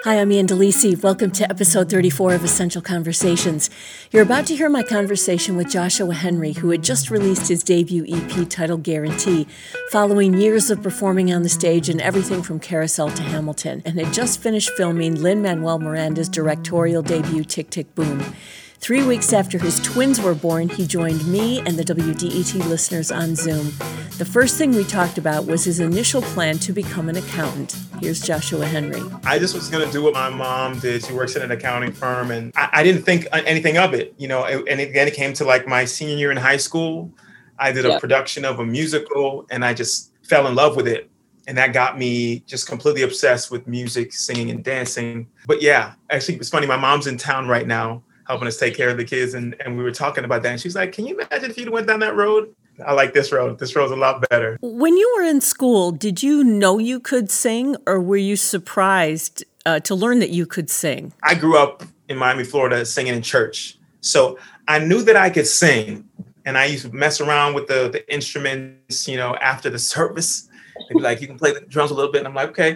Hi, I'm Ian DeLisi. Welcome to episode 34 of Essential Conversations. You're about to hear my conversation with Joshua Henry, who had just released his debut EP titled Guarantee, following years of performing on the stage in everything from Carousel to Hamilton, and had just finished filming Lin-Manuel Miranda's directorial debut Tick, Tick, Boom. 3 weeks after his twins were born, he joined me and the WDET listeners on Zoom. The first thing we talked about was his initial plan to become an accountant. Here's Joshua Henry. I just was going to do what my mom did. She works at an accounting firm, and I didn't think anything of it, and then it came to like my senior year in high school. I did a production of a musical, and I just fell in love with it. And that got me just completely obsessed with music, singing, and dancing. But yeah, actually, it's funny. My mom's in town right now, helping us take care of the kids. And we were talking about that. And she's like, can you imagine if you went down that road? I like this road. This road's a lot better. When you were in school, did you know you could sing, or were you surprised to learn that you could sing? I grew up in Miami, Florida, singing in church. So I knew that I could sing. And I used to mess around with the instruments, after the service. They'd be like, you can play the drums a little bit. And I'm like, okay.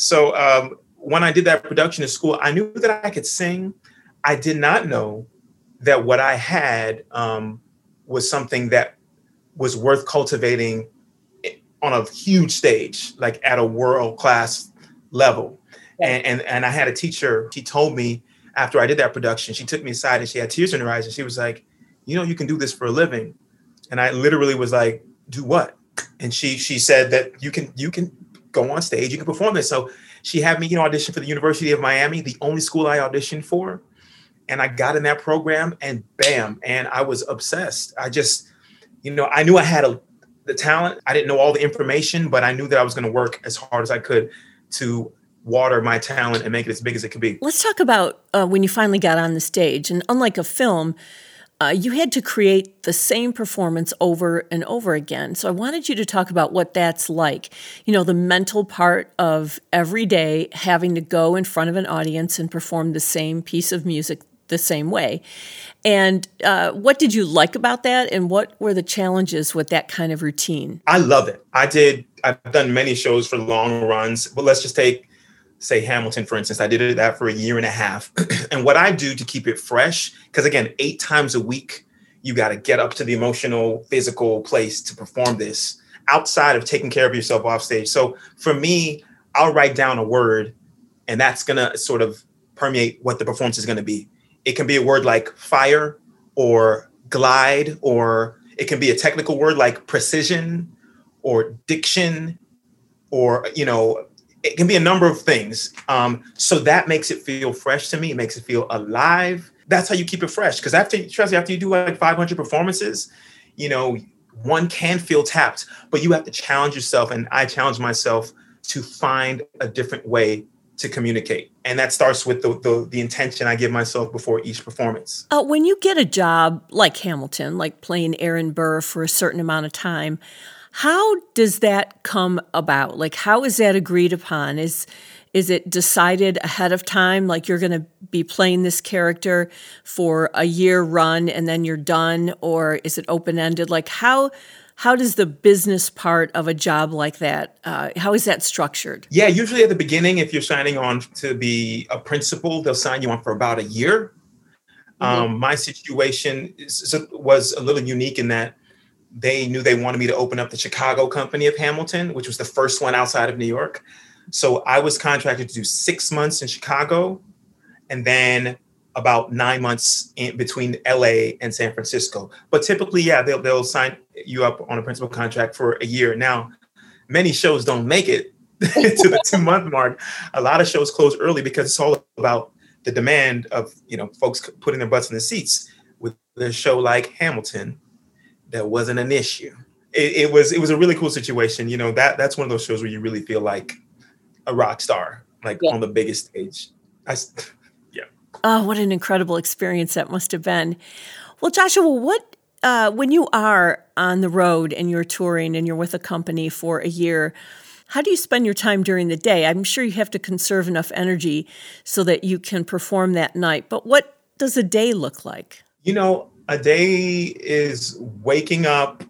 So when I did that production in school, I knew that I could sing. I did not know that what I had was something that was worth cultivating on a huge stage, like at a world-class level. And I had a teacher, she told me after I did that production, she took me aside and she had tears in her eyes and she was like, you can do this for a living. And I literally was like, do what? And she said that you can go on stage, you can perform this. So she had me, audition for the University of Miami, the only school I auditioned for. And I got in that program and bam, and I was obsessed. I just, I knew I had the talent. I didn't know all the information, but I knew that I was going to work as hard as I could to water my talent and make it as big as it could be. Let's talk about when you finally got on the stage. And unlike a film, you had to create the same performance over and over again. So I wanted you to talk about what that's like. The mental part of every day having to go in front of an audience and perform the same piece of music the same way. And what did you like about that? And what were the challenges with that kind of routine? I love it. I've done many shows for long runs, but let's just say Hamilton, for instance. I did that for a year and a half. And what I do to keep it fresh, because again, 8 times a week, you got to get up to the emotional, physical place to perform this outside of taking care of yourself off stage. So for me, I'll write down a word and that's going to sort of permeate what the performance is going to be. It can be a word like fire or glide, or it can be a technical word like precision or diction, or, it can be a number of things. So that makes it feel fresh to me. It makes it feel alive. That's how you keep it fresh. Because after you do like 500 performances, one can feel tapped, but you have to challenge yourself. And I challenge myself to find a different way to communicate. And that starts with the intention I give myself before each performance. When you get a job like Hamilton, like playing Aaron Burr for a certain amount of time, how does that come about? Like, how is that agreed upon? Is it decided ahead of time, like you're going to be playing this character for a year run and then you're done? Or is it open-ended? Like, how does the business part of a job like that, how is that structured? Yeah, usually at the beginning, if you're signing on to be a principal, they'll sign you on for about a year. Mm-hmm. My situation was a little unique in that they knew they wanted me to open up the Chicago company of Hamilton, which was the first one outside of New York. So I was contracted to do 6 months in Chicago and then about 9 months in between LA and San Francisco. But typically, they'll sign you up on a principal contract for a year. Now, many shows don't make it to the 2-month mark. A lot of shows close early because it's all about the demand of, folks putting their butts in the seats. With a show like Hamilton, that wasn't an issue. It was a really cool situation. That's one of those shows where you really feel like a rock star, on the biggest stage. Oh, what an incredible experience that must have been. Well, Joshua, when you are on the road and you're touring and you're with a company for a year, how do you spend your time during the day? I'm sure you have to conserve enough energy so that you can perform that night. But what does a day look like? A day is waking up,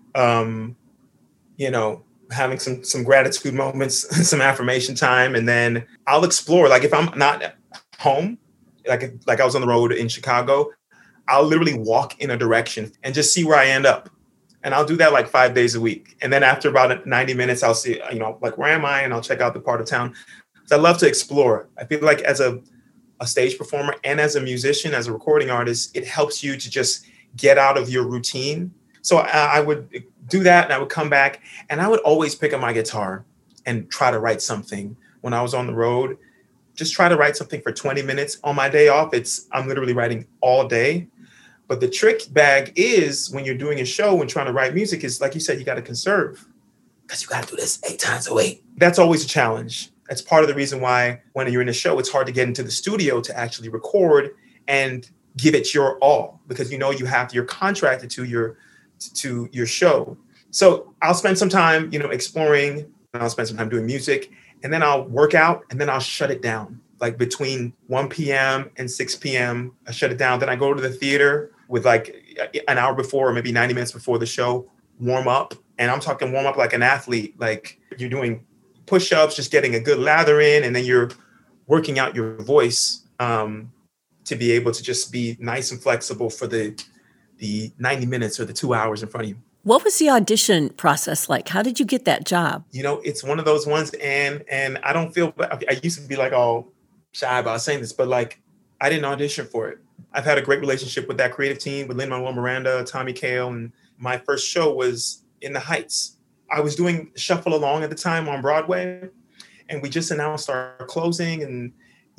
having some gratitude moments, some affirmation time, and then I'll explore. Like if I'm not home, like I was on the road in Chicago, I'll literally walk in a direction and just see where I end up. And I'll do that like 5 days a week. And then after about 90 minutes, I'll see, like, where am I? And I'll check out the part of town. So I love to explore. I feel like as a stage performer and as a musician, as a recording artist, it helps you to just get out of your routine. So I would do that, and I would come back, and I would always pick up my guitar and try to write something when I was on the road. Just try to write something for 20 minutes. On my day off, I'm literally writing all day. But the trick bag is when you're doing a show and trying to write music is, like you said, you got to conserve, because you got to do this 8 times a week. That's always a challenge. That's part of the reason why when you're in a show, it's hard to get into the studio to actually record and give it your all, because you're contracted to your show. So I'll spend some time, exploring, and I'll spend some time doing music, and then I'll work out, and then I'll shut it down. Like between 1 p.m. and 6 p.m., I shut it down. Then I go to the theater with like an hour before, or maybe 90 minutes before the show, warm up. And I'm talking warm up like an athlete, like you're doing push-ups, just getting a good lather in, and then you're working out your voice to be able to just be nice and flexible for the 90 minutes or the 2 hours in front of you. What was the audition process like? How did you get that job? It's one of those ones, and I don't feel, I used to be like all shy about saying this, but like I didn't audition for it. I've had a great relationship with that creative team, with Lin-Manuel Miranda, Tommy Kail, and my first show was in the Heights. I was doing Shuffle Along at the time on Broadway, and we just announced our closing, and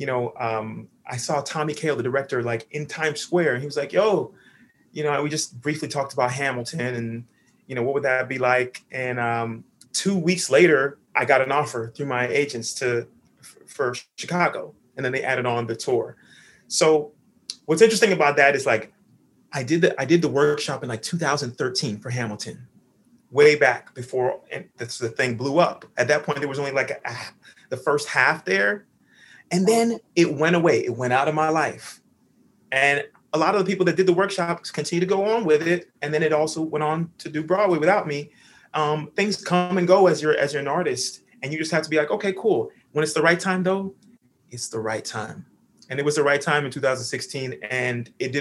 I saw Tommy Kail, the director, like in Times Square, and he was like, "Yo, we just briefly talked about Hamilton, and what would that be like?" And 2 weeks later, I got an offer through my agents for Chicago, and then they added on the tour. So what's interesting about that is, like, I did the workshop in like 2013 for Hamilton, way back before the thing blew up. At that point, there was only like the first half there, and then it went away. It went out of my life, and a lot of the people that did the workshops continue to go on with it, and then it also went on to do Broadway without me. Things come and go as you're an artist, and you just have to be like, okay, cool. When it's the right time, though, it's the right time. And it was the right time in 2016, and it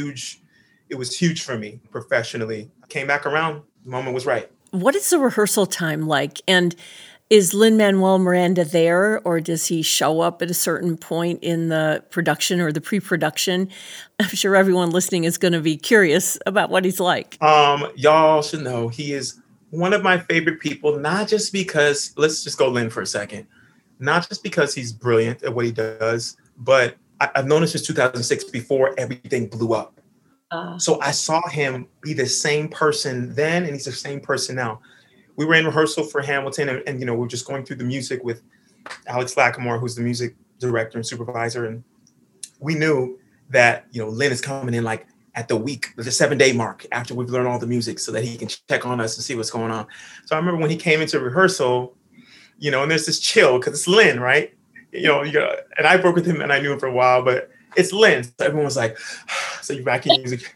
was huge for me professionally. I came back around, the moment was right. What is the rehearsal time like? And is Lin-Manuel Miranda there, or does he show up at a certain point in the production or the pre-production? I'm sure everyone listening is going to be curious about what he's like. Y'all should know he is one of my favorite people, not just because, let's just go Lin for a second, not just because he's brilliant at what he does, but I've known him since 2006, before everything blew up. So I saw him be the same person then, and he's the same person now. We were in rehearsal for Hamilton, and we were just going through the music with Alex Lacamoire, who's the music director and supervisor. And we knew that, Lin is coming in like at the 7-day mark after we've learned all the music, so that he can check on us and see what's going on. So I remember when he came into rehearsal, and there's this chill, because it's Lin, right? And I broke with him, and I knew him for a while, but it's Lin. So everyone was like, so you're back in music.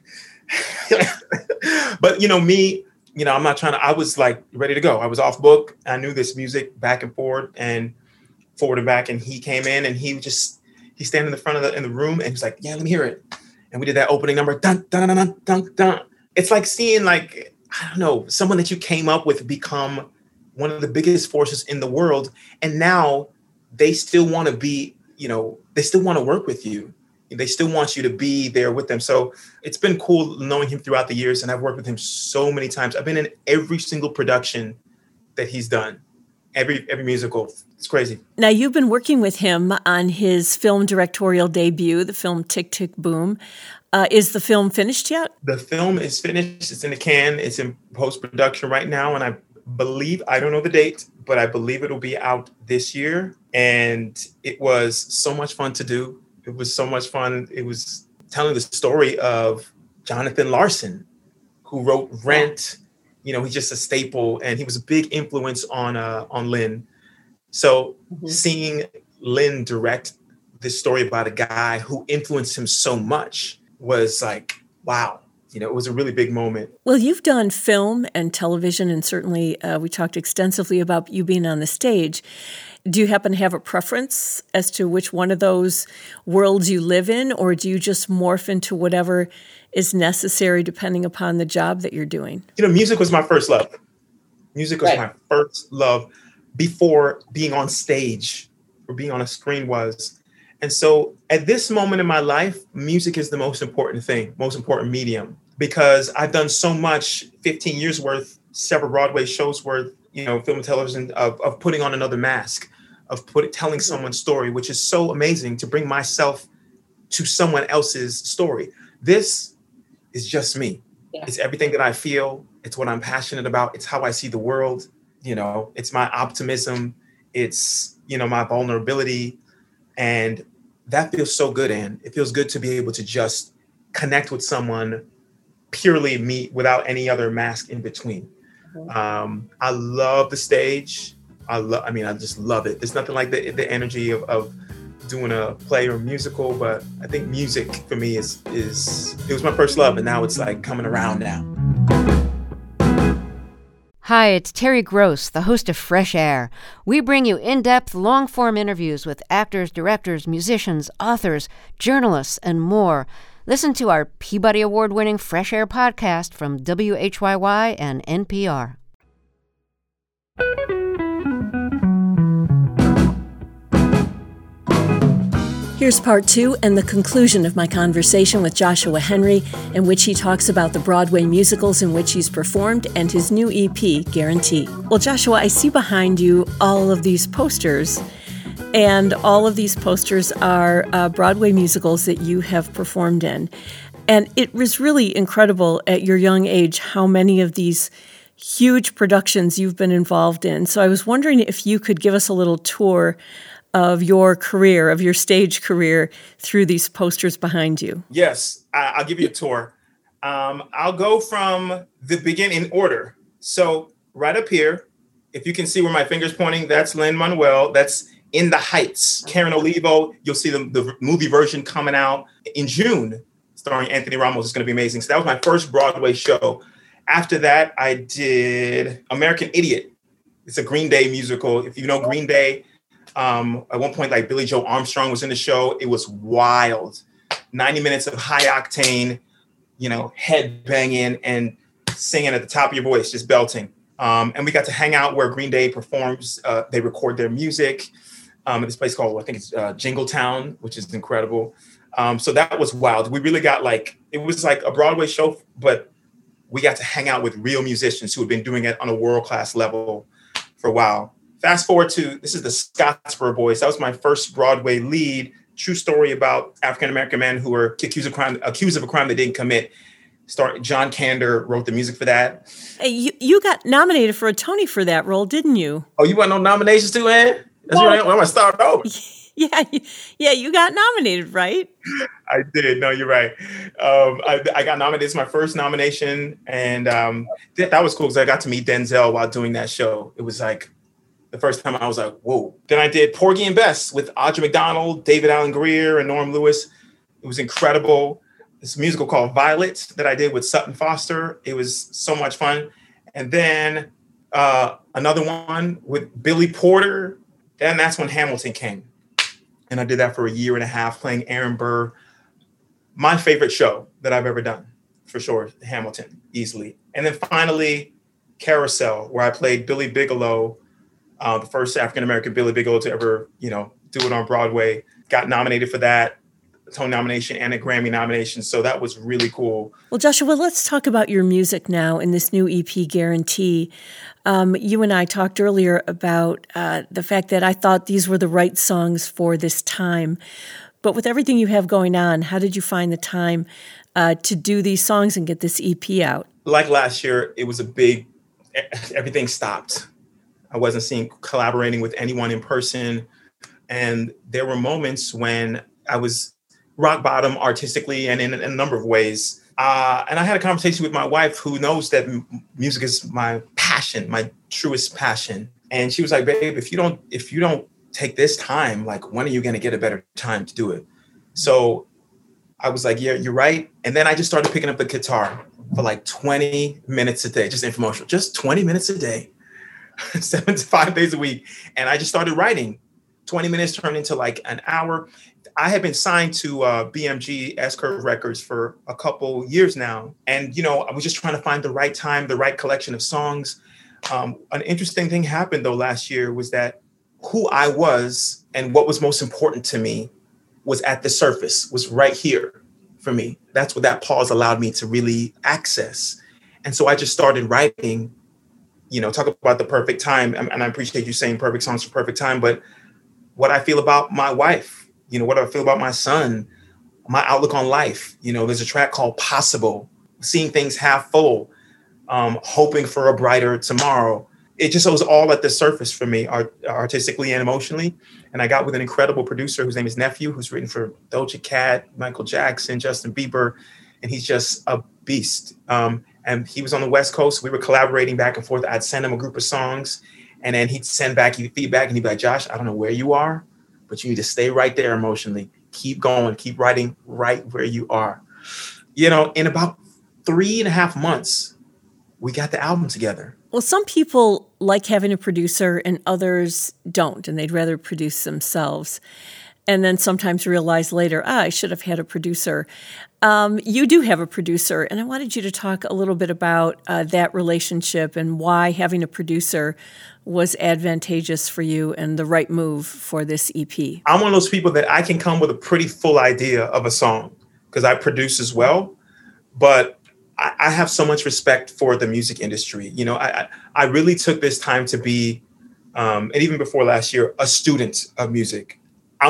But, me, I'm not trying to, I was like ready to go. I was off book. I knew this music back and forward and back. And he came in, and he's standing in the front in the room, and he's like, yeah, let me hear it. And we did that opening number. Dun, dun, dun, dun, dun, dun. It's like seeing, like, I don't know, someone that you came up with become one of the biggest forces in the world. And now they still want to be, they still want to work with you. They still want you to be there with them. So it's been cool knowing him throughout the years, and I've worked with him so many times. I've been in every single production that he's done, every musical. It's crazy. Now, you've been working with him on his film directorial debut, the film Tick, Tick, Boom. Is the film finished yet? The film is finished. It's in the can. It's in post-production right now, and I don't know the date, but I believe it'll be out this year. And it was so much fun to do. It was so much fun. It was telling the story of Jonathan Larson, who wrote Rent. He's just a staple, and he was a big influence on Lin. So seeing Lin direct this story about a guy who influenced him so much was like, wow. It was a really big moment. Well, you've done film and television, and certainly we talked extensively about you being on the stage. Do you happen to have a preference as to which one of those worlds you live in, or do you just morph into whatever is necessary depending upon the job that you're doing? Music was my first love. Music was my first love before being on stage or being on a screen was. And so at this moment in my life, music is the most important thing, most important medium, because I've done so much, 15 years worth, several Broadway shows worth, film and television, of putting on another mask, of telling someone's story, which is so amazing to bring myself to someone else's story. This is just me. Yeah. It's everything that I feel. It's what I'm passionate about. It's how I see the world. It's my optimism. It's, my vulnerability. And that feels so good, Ann. It feels good to be able to just connect with someone, purely me, without any other mask in between. I love the stage. I just love it. There's nothing like the energy of doing a play or musical, but I think music for me it was my first love, and now it's like coming around now. Hi, it's Terry Gross, the host of Fresh Air. We bring you in-depth, long-form interviews with actors, directors, musicians, authors, journalists, and more. Listen to our Peabody Award-winning Fresh Air podcast from WHYY and NPR. Here's part 2 and the conclusion of my conversation with Joshua Henry, in which he talks about the Broadway musicals in which he's performed and his new EP, Guarantee. Well, Joshua, I see behind you all of these posters, and all of these posters are Broadway musicals that you have performed in. And it was really incredible at your young age how many of these huge productions you've been involved in. So I was wondering if you could give us a little tour of your career, of your stage career, through these posters behind you. Yes, I'll give you a tour. I'll go from the beginning in order. So right up here, if you can see where my finger's pointing, that's Lin-Manuel. That's In the Heights. Karen Olivo, you'll see the movie version coming out in June, starring Anthony Ramos. It's going to be amazing. So that was my first Broadway show. After that, I did American Idiot. It's a Green Day musical. If you know Green Day, at one point, like Billy Joe Armstrong was in the show. It was wild. 90 minutes of high octane, head banging and singing at the top of your voice, just belting. And we got to hang out where Green Day performs. They record their music at this place called, I think it's Jingletown, which is incredible. So that was wild. We really got it was like a Broadway show, but we got to hang out with real musicians who had been doing it on a world-class level for a while. Fast forward to, this is the Scottsboro Boys. That was my first Broadway lead. True story about African-American men who were accused of a crime they didn't commit. John Kander wrote the music for that. Hey, you got nominated for a Tony for that role, didn't you? Oh, you want no nominations too, Ann? That's right. I'm going to start over. Yeah, you got nominated, right? I did. No, you're right. I got nominated. It's my first nomination. And that was cool because I got to meet Denzel while doing that show. It was like, the first time I was like, whoa. Then I did Porgy and Bess with Audra McDonald, David Allen Greer, and Norm Lewis. It was incredible. This musical called Violet that I did with Sutton Foster. It was so much fun. And then another one with Billy Porter. Then that's when Hamilton came. And I did that for a year and a half, playing Aaron Burr. My favorite show that I've ever done, for sure, Hamilton, easily. And then finally, Carousel, where I played Billy Bigelow, the first African-American Billy Bigelow to ever, do it on Broadway. Got nominated for that, a Tony nomination and a Grammy nomination. So that was really cool. Well, Joshua, let's talk about your music now in this new EP, Guarantee. You and I talked earlier about the fact that I thought these were the right songs for this time. But with everything you have going on, how did you find the time to do these songs and get this EP out? Like last year, it was everything stopped. I wasn't collaborating with anyone in person. And there were moments when I was rock bottom artistically and in a number of ways. And I had a conversation with my wife, who knows that music is my passion, my truest passion. And she was like, babe, if you don't take this time, when are you going to get a better time to do it? So I was like, yeah, you're right. And then I just started picking up the guitar for 20 minutes a day, just infomercial, just 20 minutes a day. 5 days a week. And I just started writing. 20 minutes turned into like an hour. I had been signed to BMG S-Curve Records for a couple years now. And, you know, I was just trying to find the right time, the right collection of songs. An interesting thing happened, though, last year was that who I was and what was most important to me was at the surface, was right here for me. That's what that pause allowed me to really access. And so I just started writing, you know, talk about the perfect time. And I appreciate you saying perfect songs for perfect time, but what I feel about my wife, you know, what I feel about my son, my outlook on life. You know, there's a track called Possible, seeing things half full, hoping for a brighter tomorrow. It just was all at the surface for me, artistically and emotionally. And I got with an incredible producer whose name is Nephew, who's written for Doja Cat, Michael Jackson, Justin Bieber, and he's just a beast. And he was on the West Coast. We were collaborating back and forth. I'd send him a group of songs, and then he'd send back feedback, and he'd be like, Josh, I don't know where you are, but you need to stay right there emotionally. Keep going, keep writing right where you are. You know, in about 3.5 months, we got the album together. Well, some people like having a producer and others don't, and they'd rather produce themselves. And then sometimes realize later, I should have had a producer. You do have a producer, and I wanted you to talk a little bit about that relationship and why having a producer was advantageous for you and the right move for this EP. I'm one of those people that I can come with a pretty full idea of a song because I produce as well, but I have so much respect for the music industry. You know, I really took this time to be, and even before last year, a student of music. I'm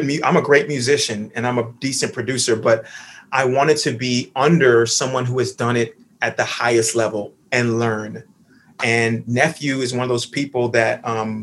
a great musician and I'm a decent producer, but I wanted to be under someone who has done it at the highest level and learn. And Nephew is one of those people that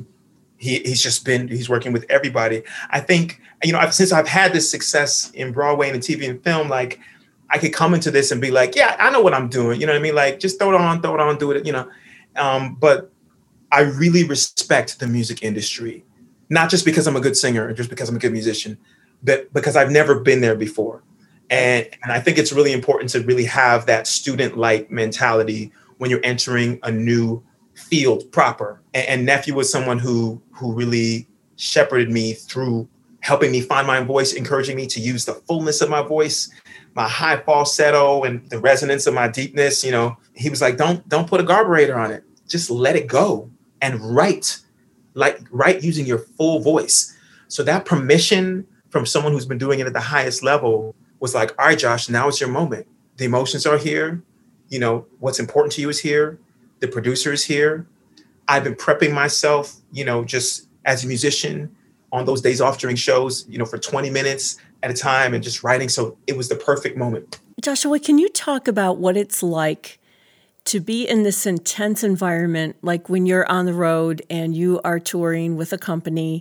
he's working with everybody. I think, you know, since I've had this success in Broadway and in TV and film, like I could come into this and be like, yeah, I know what I'm doing. You know what I mean? Like just throw it on, do it, you know. But I really respect the music industry. Not just because I'm a good singer or just because I'm a good musician, but because I've never been there before. And I think it's really important to really have that student-like mentality when you're entering a new field proper. And Nephew was someone who really shepherded me through helping me find my voice, encouraging me to use the fullness of my voice, my high falsetto and the resonance of my deepness. You know, he was like, don't put a carburetor on it. Just let it go and write using your full voice. So that permission from someone who's been doing it at the highest level was like, all right, Josh, now it's your moment. The emotions are here. You know, what's important to you is here. The producer is here. I've been prepping myself, you know, just as a musician on those days off during shows, you know, for 20 minutes at a time and just writing. So it was the perfect moment. Joshua, can you talk about what it's like to be in this intense environment, like when you're on the road and you are touring with a company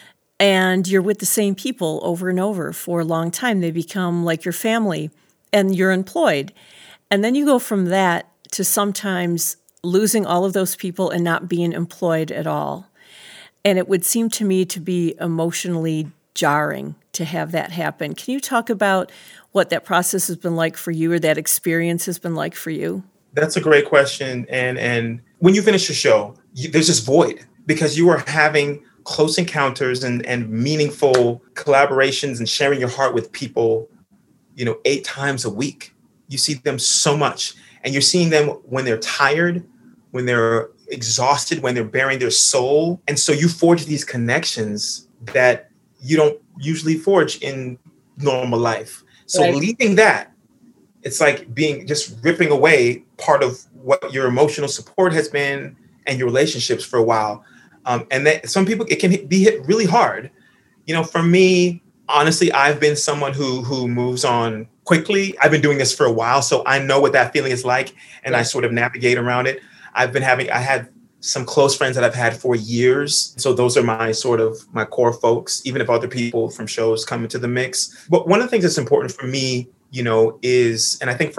and you're with the same people over and over for a long time? They become like your family and you're employed. And then you go from that to sometimes losing all of those people and not being employed at all. And it would seem to me to be emotionally jarring to have that happen. Can you talk about what that process has been like for you or that experience has been like for you? That's a great question. And when you finish a show, there's this void because you are having close encounters and meaningful collaborations and sharing your heart with people, you know, 8 times a week. You see them so much and you're seeing them when they're tired, when they're exhausted, when they're bearing their soul. And so you forge these connections that you don't usually forge in normal life. So right. Leaving that, it's like just ripping away part of what your emotional support has been and your relationships for a while. And that some people, it can be hit really hard. You know, for me, honestly, I've been someone who moves on quickly. I've been doing this for a while, so I know what that feeling is like, and I sort of navigate around it. I had some close friends that I've had for years. So those are my core folks, even if other people from shows come into the mix. But one of the things that's important for me, you know, is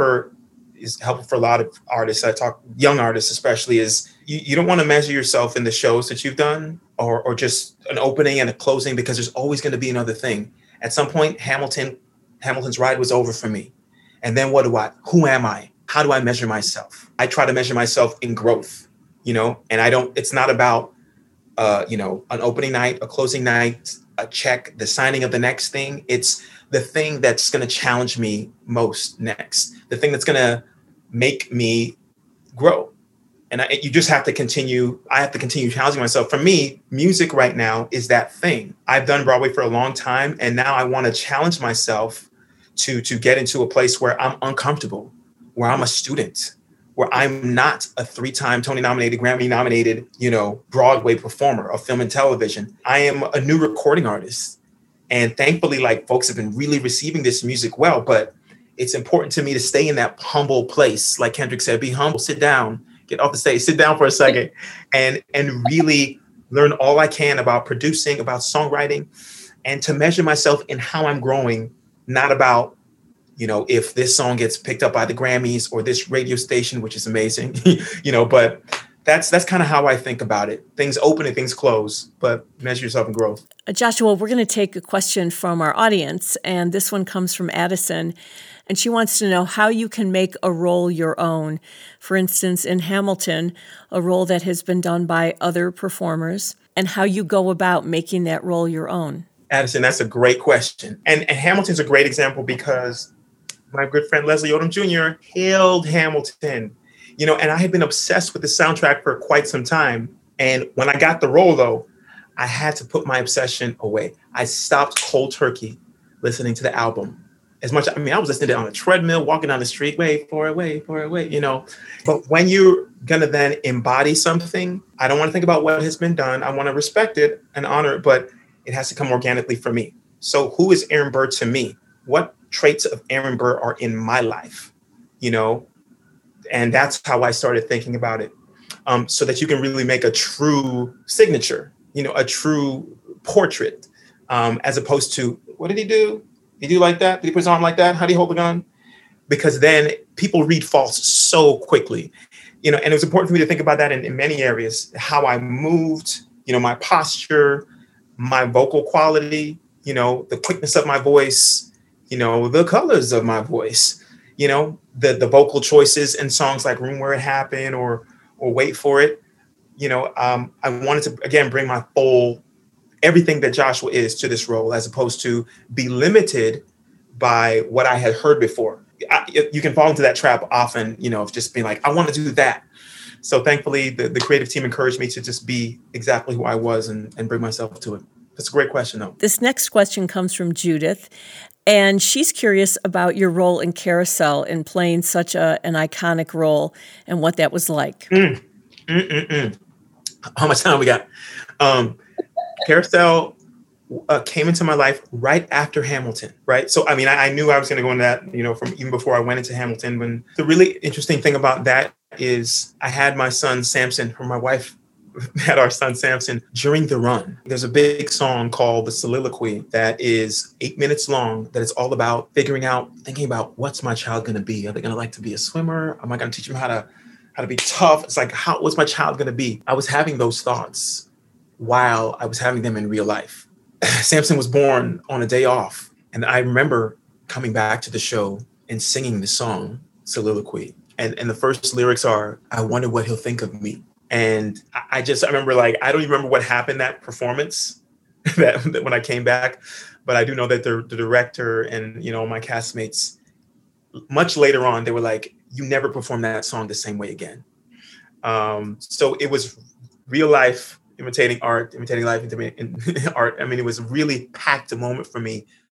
helpful for a lot of artists. I talk young artists, especially, is you don't want to measure yourself in the shows that you've done or just an opening and a closing, because there's always going to be another thing. At some point, Hamilton's ride was over for me. And then who am I? How do I measure myself? I try to measure myself in growth, and it's not about, an opening night, a closing night, a check, the signing of the next thing. It's the thing that's going to challenge me most next, the thing that's going to make me grow. And you just have to continue. I have to continue challenging myself. For me, music right now is that thing. I've done Broadway for a long time, and now I want to challenge myself to get into a place where I'm uncomfortable, where I'm a student, where I'm not a 3-time Tony nominated, Grammy nominated, Broadway performer of film and television. I am a new recording artist. And thankfully, like, folks have been really receiving this music well, but it's important to me to stay in that humble place. Like Kendrick said, be humble, sit down, get off the stage, sit down for a second, and really learn all I can about producing, about songwriting, and to measure myself in how I'm growing, not about, if this song gets picked up by the Grammys or this radio station, which is amazing, but that's kind of how I think about it. Things open and things close, but measure yourself in growth. Joshua, we're going to take a question from our audience, and this one comes from Addison, and she wants to know how you can make a role your own. For instance, in Hamilton, a role that has been done by other performers, and how you go about making that role your own. Addison, that's a great question. And Hamilton's a great example because my good friend Leslie Odom Jr. hailed Hamilton. And I had been obsessed with the soundtrack for quite some time. And when I got the role, though, I had to put my obsession away. I stopped cold turkey listening to the album as much. I was listening to it on a treadmill, walking down the street, wait for it. But when you're going to then embody something, I don't want to think about what has been done. I want to respect it and honor it, but it has to come organically for me. So who is Aaron Burr to me? What traits of Aaron Burr are in my life? And that's how I started thinking about it, so that you can really make a true signature, a true portrait, as opposed to, what did he do? Did he do like that? Did he put his arm like that? How did he hold the gun? Because then people read false so quickly, and it was important for me to think about that in many areas, how I moved, my posture, my vocal quality, the quickness of my voice, the colors of my voice, the vocal choices in songs like Room Where It Happened or Wait For It. I wanted to, again, bring my full, everything that Joshua is to this role, as opposed to be limited by what I had heard before. You can fall into that trap often, of just being like, I want to do that. So thankfully, the creative team encouraged me to just be exactly who I was and bring myself to it. That's a great question, though. This next question comes from Judith, and she's curious about your role in Carousel in playing such an iconic role and what that was like. How much time we got? Carousel came into my life right after Hamilton, right? So, I knew I was going to go into that, from even before I went into Hamilton. When the really interesting thing about that is I had my son Samson, or my wife had our son Samson during the run. There's a big song called The Soliloquy that is 8 minutes long, that is all about thinking about what's my child going to be? Are they going to like to be a swimmer? Am I going to teach them how to be tough? It's like, what's my child going to be? I was having those thoughts while I was having them in real life. Samson was born on a day off. And I remember coming back to the show and singing the song Soliloquy. And the first lyrics are, I wonder what he'll think of me. And I remember, I don't even remember what happened that performance that when I came back, but I do know that the director and, my castmates, much later on, they were like, you never perform that song the same way again. So it was real life imitating art, imitating life, imitating art. It was a really packed moment for me